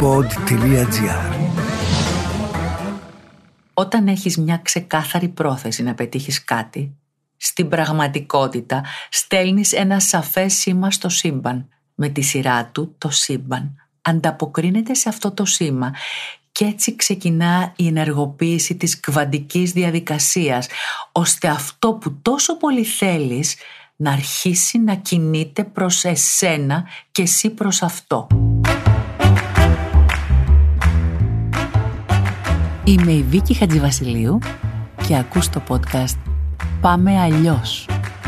pod.gr. Όταν έχεις μια ξεκάθαρη πρόθεση να πετύχεις κάτι, στην πραγματικότητα στέλνεις ένα σαφές σήμα στο σύμπαν. Με τη σειρά του το σύμπαν ανταποκρίνεται σε αυτό το σήμα και έτσι ξεκινά η ενεργοποίηση της κβαντικής διαδικασίας, ώστε αυτό που τόσο πολύ θέλεις να αρχίσει να κινείται προς εσένα και εσύ προς αυτό. Είμαι η Βίκη Χατζηβασιλείου και ακούς το podcast «Πάμε αλλιώς».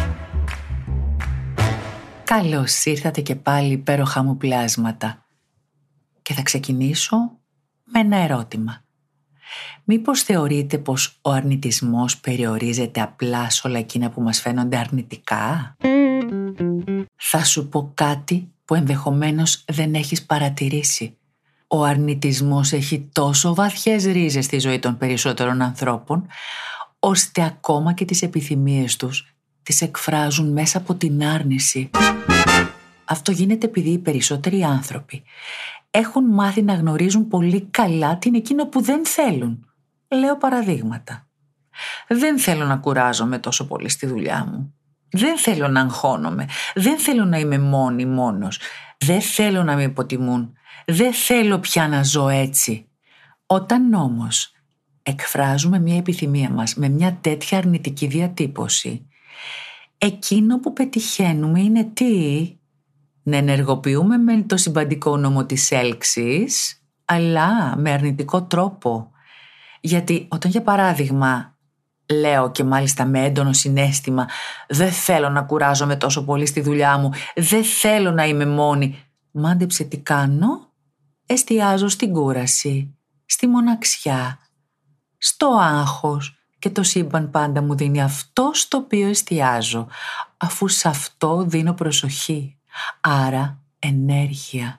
Καλώς ήρθατε και πάλι, υπέροχα μου πλάσματα. Και θα ξεκινήσω με ένα ερώτημα. Μήπως θεωρείτε πως ο αρνητισμός περιορίζεται απλά σε όλα εκείνα που μας φαίνονται αρνητικά? Θα σου πω κάτι που ενδεχομένως δεν έχεις παρατηρήσει. Ο αρνητισμός έχει τόσο βαθιές ρίζες στη ζωή των περισσότερων ανθρώπων, ώστε ακόμα και τις επιθυμίες τους τις εκφράζουν μέσα από την άρνηση. Αυτό γίνεται επειδή οι περισσότεροι άνθρωποι έχουν μάθει να γνωρίζουν πολύ καλά τι είναι εκείνο που δεν θέλουν. Λέω παραδείγματα. Δεν θέλω να κουράζομαι τόσο πολύ στη δουλειά μου. Δεν θέλω να αγχώνομαι. Δεν θέλω να είμαι μόνος. Δεν θέλω να με υποτιμούν. Δεν θέλω πια να ζω έτσι. Όταν όμως εκφράζουμε μια επιθυμία μας με μια τέτοια αρνητική διατύπωση, εκείνο που πετυχαίνουμε είναι τι? Να ενεργοποιούμε με το συμπαντικό νόμο της έλξης, αλλά με αρνητικό τρόπο. Γιατί όταν, για παράδειγμα, λέω και μάλιστα με έντονο συναίσθημα, δεν θέλω να κουράζομαι τόσο πολύ στη δουλειά μου, δεν θέλω να είμαι μόνη, μάντεψε τι κάνω? Εστιάζω στην κούραση, στη μοναξιά, στο άγχος, και το σύμπαν πάντα μου δίνει αυτό στο οποίο εστιάζω, αφού σε αυτό δίνω προσοχή. Άρα ενέργεια.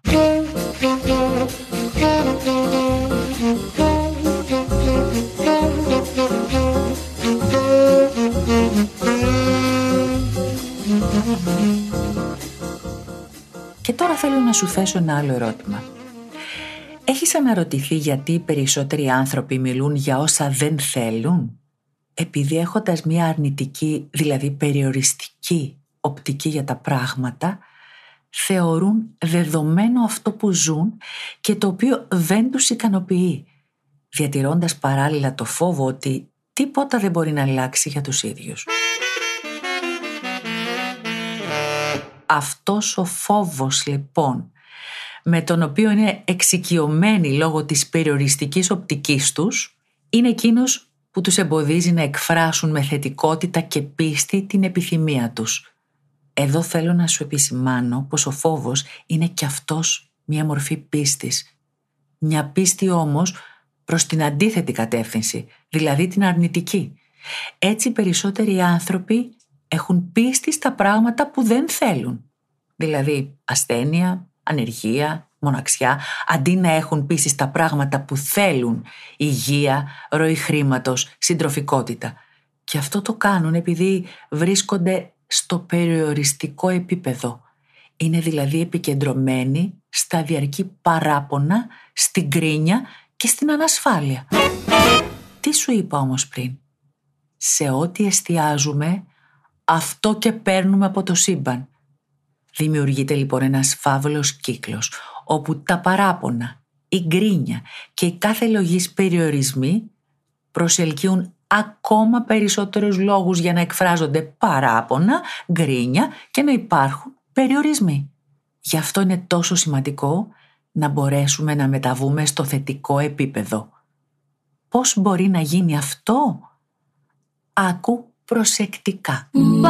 Και τώρα θέλω να σου θέσω ένα άλλο ερώτημα. Έχεις αναρωτηθεί γιατί οι περισσότεροι άνθρωποι μιλούν για όσα δεν θέλουν? Επειδή έχοντας μια αρνητική, δηλαδή περιοριστική οπτική για τα πράγματα, θεωρούν δεδομένο αυτό που ζουν και το οποίο δεν τους ικανοποιεί, διατηρώντας παράλληλα το φόβο ότι τίποτα δεν μπορεί να αλλάξει για τους ίδιους. Αυτός ο φόβος λοιπόν, με τον οποίο είναι εξοικειωμένοι λόγω της περιοριστικής οπτικής τους, είναι εκείνος που τους εμποδίζει να εκφράσουν με θετικότητα και πίστη την επιθυμία τους. Εδώ θέλω να σου επισημάνω πως ο φόβος είναι και αυτός μια μορφή πίστης. Μια πίστη όμως προς την αντίθετη κατεύθυνση, δηλαδή την αρνητική. Έτσι περισσότεροι άνθρωποι έχουν πίστη στα πράγματα που δεν θέλουν. Δηλαδή ασθένεια, ανεργία, μοναξιά, αντί να έχουν πίστη στα πράγματα που θέλουν, υγεία, ροή χρήματος, συντροφικότητα. Και αυτό το κάνουν επειδή βρίσκονται στο περιοριστικό επίπεδο. Είναι δηλαδή επικεντρωμένοι στα διαρκή παράπονα, στην κρίνια και στην ανασφάλεια. Τι σου είπα όμως πριν? Σε ό,τι εστιάζουμε, αυτό και παίρνουμε από το σύμπαν. Δημιουργείται λοιπόν ένας φαύλος κύκλος, όπου τα παράπονα, η γκρίνια και οι κάθε λογής περιορισμοί προσελκύουν ακόμα περισσότερους λόγους για να εκφράζονται παράπονα, γκρίνια και να υπάρχουν περιορισμοί. Γι' αυτό είναι τόσο σημαντικό να μπορέσουμε να μεταβούμε στο θετικό επίπεδο. Πώς μπορεί να γίνει αυτό? Άκου προσεκτικά.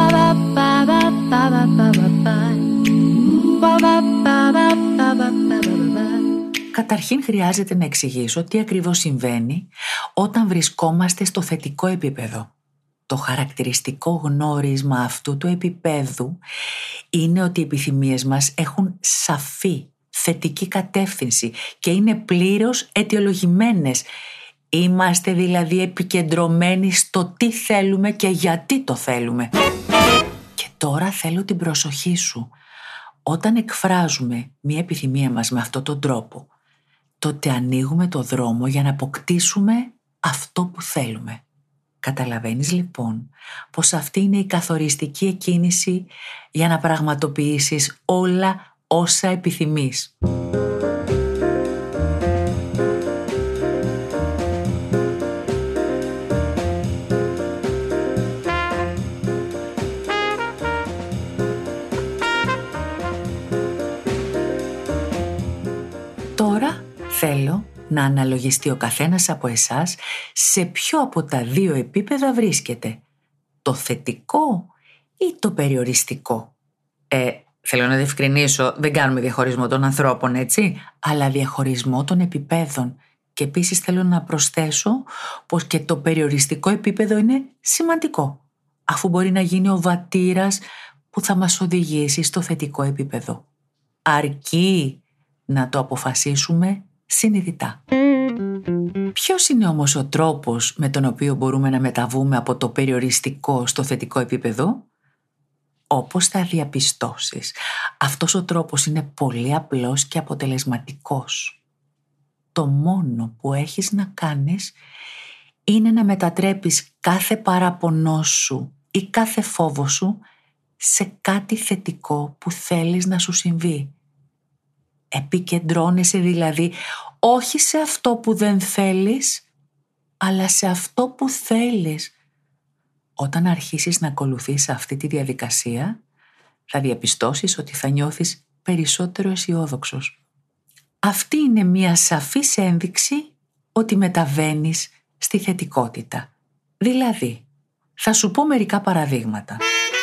Καταρχήν χρειάζεται να εξηγήσω τι ακριβώς συμβαίνει όταν βρισκόμαστε στο θετικό επίπεδο. Το χαρακτηριστικό γνώρισμα αυτού του επίπεδου είναι ότι οι επιθυμίες μας έχουν σαφή, θετική κατεύθυνση και είναι πλήρως αιτιολογημένες. Είμαστε δηλαδή επικεντρωμένοι στο τι θέλουμε και γιατί το θέλουμε. Και τώρα θέλω την προσοχή σου. Όταν εκφράζουμε μια επιθυμία μας με αυτόν τον τρόπο, τότε ανοίγουμε το δρόμο για να αποκτήσουμε αυτό που θέλουμε. Καταλαβαίνεις λοιπόν πως αυτή είναι η καθοριστική εκκίνηση για να πραγματοποιήσεις όλα όσα επιθυμείς. Τώρα θέλω να αναλογιστεί ο καθένας από εσάς σε ποιο από τα δύο επίπεδα βρίσκεται. Το θετικό ή το περιοριστικό. Θέλω να διευκρινίσω, δεν κάνουμε διαχωρισμό των ανθρώπων, έτσι, αλλά διαχωρισμό των επιπέδων. Και επίσης θέλω να προσθέσω πως και το περιοριστικό επίπεδο είναι σημαντικό, αφού μπορεί να γίνει ο βατήρας που θα μας οδηγήσει στο θετικό επίπεδο. Αρκεί να το αποφασίσουμε συνειδητά. Ποιος είναι όμως ο τρόπος με τον οποίο μπορούμε να μεταβούμε από το περιοριστικό στο θετικό επίπεδο? Όπως θα διαπιστώσεις, αυτός ο τρόπος είναι πολύ απλός και αποτελεσματικός. Το μόνο που έχεις να κάνεις είναι να μετατρέπεις κάθε παράπονό σου ή κάθε φόβο σου σε κάτι θετικό που θέλεις να σου συμβεί. Επικεντρώνεσαι δηλαδή όχι σε αυτό που δεν θέλεις, αλλά σε αυτό που θέλεις. Όταν αρχίσεις να ακολουθείς αυτή τη διαδικασία, θα διαπιστώσεις ότι θα νιώθεις περισσότερο αισιόδοξος. Αυτή είναι μια σαφής ένδειξη ότι μεταβαίνεις στη θετικότητα. Δηλαδή, θα σου πω μερικά παραδείγματα.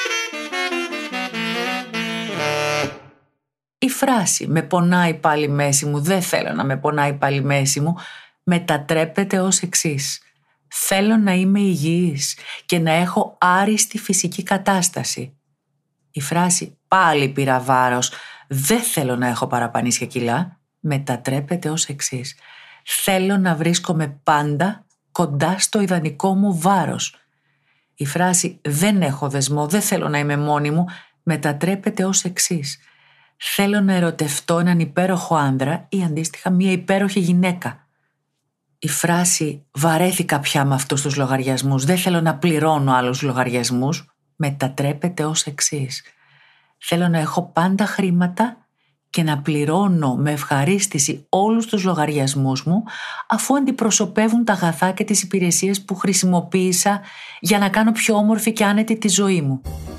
Η φράση «με πονάει πάλι μέση μου, δεν θέλω να με πονάει πάλι μέση μου» μετατρέπεται ως εξής. Θέλω να είμαι υγιής και να έχω άριστη φυσική κατάσταση. Η φράση «πάλι πήρα βάρος, δεν θέλω να έχω παραπανήσια κιλά» μετατρέπεται ως εξής. Θέλω να βρίσκομαι πάντα κοντά στο ιδανικό μου βάρος. Η φράση «δεν έχω δεσμό, δεν θέλω να είμαι μόνη μου» μετατρέπεται ως εξής. Θέλω να ερωτευτώ έναν υπέροχο άνδρα ή αντίστοιχα μια υπέροχη γυναίκα. Η φράση «βαρέθηκα πια με αυτούς τους λογαριασμούς, δεν θέλω να πληρώνω άλλους λογαριασμούς» μετατρέπεται ως εξής. Θέλω να έχω πάντα χρήματα και να πληρώνω με ευχαρίστηση όλους τους λογαριασμούς μου, αφού αντιπροσωπεύουν τα αγαθά και τις υπηρεσίες που χρησιμοποίησα για να κάνω πιο όμορφη και άνετη τη ζωή μου.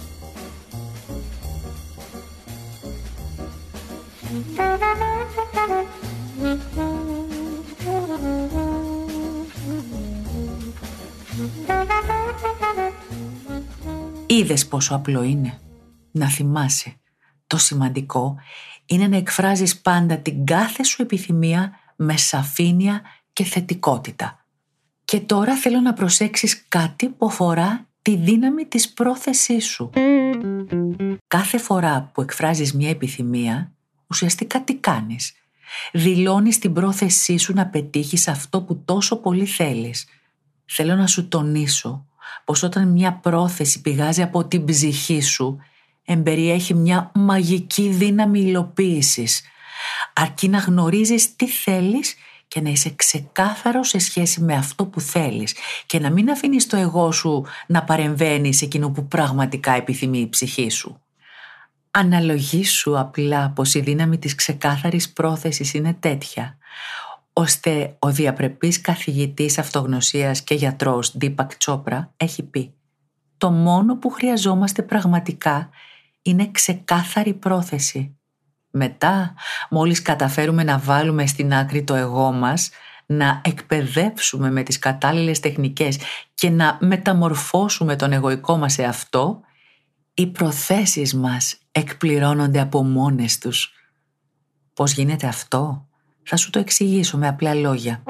Είδες πόσο απλό είναι? Να θυμάσαι, το σημαντικό είναι να εκφράζεις πάντα την κάθε σου επιθυμία με σαφήνεια και θετικότητα. Και τώρα θέλω να προσέξεις κάτι που αφορά τη δύναμη της πρόθεσής σου. Κάθε φορά που εκφράζεις μια επιθυμία, ουσιαστικά τι κάνεις? Δηλώνεις την πρόθεσή σου να πετύχεις αυτό που τόσο πολύ θέλεις. Θέλω να σου τονίσω πως όταν μια πρόθεση πηγάζει από την ψυχή σου, εμπεριέχει μια μαγική δύναμη υλοποίησης. Αρκεί να γνωρίζεις τι θέλεις και να είσαι ξεκάθαρος σε σχέση με αυτό που θέλεις και να μην αφήνεις το εγώ σου να παρεμβαίνει σε εκείνο που πραγματικά επιθυμεί η ψυχή σου. Αναλογήσου απλά πως η δύναμη της ξεκάθαρης πρόθεσης είναι τέτοια, ώστε ο διαπρεπής καθηγητής αυτογνωσίας και γιατρός Deepak Chopra έχει πει: το μόνο που χρειαζόμαστε πραγματικά είναι ξεκάθαρη πρόθεση. Μετά, μόλις καταφέρουμε να βάλουμε στην άκρη το εγώ μας, να εκπαιδεύσουμε με τις κατάλληλες τεχνικές και να μεταμορφώσουμε τον εγωικό μας εαυτό, οι προθέσεις μας εκπληρώνονται από μόνες τους. Πώς γίνεται αυτό? Θα σου το εξηγήσω με απλά λόγια.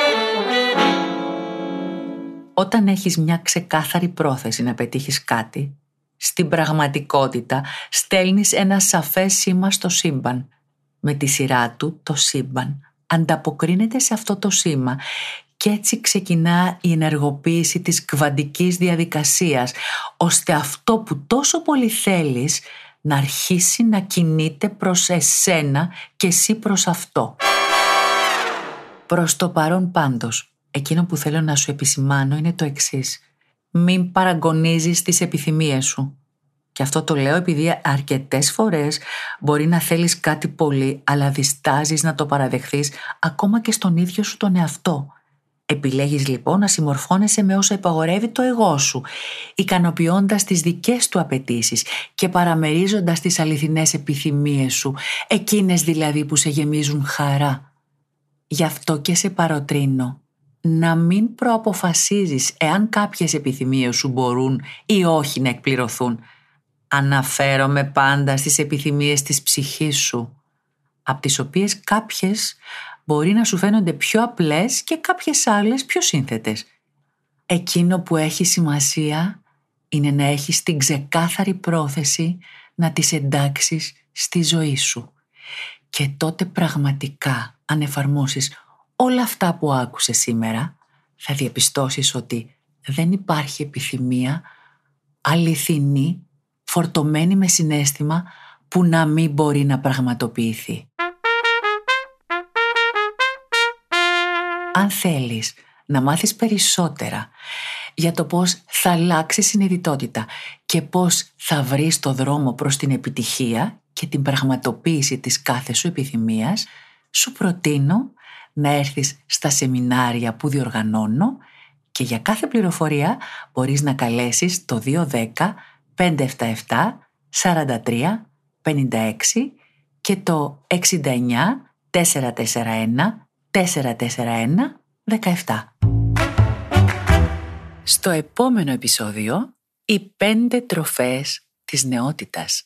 Όταν έχεις μια ξεκάθαρη πρόθεση να πετύχεις κάτι, στην πραγματικότητα στέλνεις ένα σαφές σήμα στο σύμπαν. Με τη σειρά του το σύμπαν ανταποκρίνεται σε αυτό το σήμα και έτσι ξεκινά η ενεργοποίηση της κβαντικής διαδικασίας, ώστε αυτό που τόσο πολύ θέλεις να αρχίσει να κινείται προς εσένα και εσύ προς αυτό. Προς το παρόν πάντως, εκείνο που θέλω να σου επισημάνω είναι το εξής. Μην παραγωνίζεις τις επιθυμίες σου. Και αυτό το λέω επειδή αρκετές φορές μπορεί να θέλεις κάτι πολύ, αλλά διστάζεις να το παραδεχθείς ακόμα και στον ίδιο σου τον εαυτό. Επιλέγεις λοιπόν να συμμορφώνεσαι με όσα υπαγορεύει το εγώ σου, ικανοποιώντας τις δικές του απαιτήσεις και παραμερίζοντας τις αληθινές επιθυμίες σου, εκείνες δηλαδή που σε γεμίζουν χαρά. Γι' αυτό και σε παροτρύνω να μην προαποφασίζεις εάν κάποιες επιθυμίες σου μπορούν ή όχι να εκπληρωθούν. Αναφέρομαι πάντα στις επιθυμίες της ψυχής σου, από τις οποίες κάποιες μπορεί να σου φαίνονται πιο απλές και κάποιες άλλες πιο σύνθετες. Εκείνο που έχει σημασία είναι να έχεις την ξεκάθαρη πρόθεση να τις εντάξεις στη ζωή σου. Και τότε πραγματικά, αν εφαρμόσεις όλα αυτά που άκουσες σήμερα, θα διαπιστώσεις ότι δεν υπάρχει επιθυμία αληθινή, φορτωμένη με συναίσθημα, που να μην μπορεί να πραγματοποιηθεί. Αν θέλεις να μάθεις περισσότερα για το πώς θα αλλάξει συνειδητότητα και πώς θα βρεις το δρόμο προς την επιτυχία και την πραγματοποίηση της κάθε σου επιθυμίας, σου προτείνω να έρθεις στα σεμινάρια που διοργανώνω και για κάθε πληροφορία μπορείς να καλέσεις το 210-577-43-56 και το 69-441-441-17. Στο επόμενο επεισόδιο, οι 5 τροφές της νεότητας.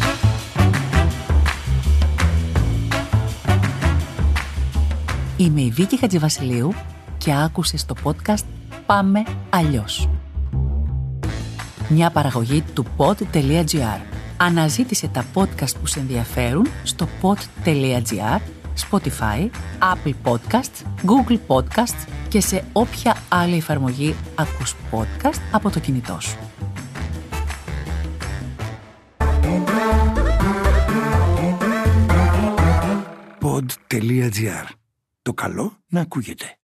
Είμαι η Βίκη Χατζηβασιλείου και άκουσες το podcast «Πάμε αλλιώς». Μια παραγωγή του pod.gr. Αναζήτησε τα podcast που σε ενδιαφέρουν στο pod.gr, Spotify, Apple Podcasts, Google Podcasts και σε όποια άλλη εφαρμογή ακούς podcast από το κινητό σου. Pod.gr. Το καλό να ακούγεται.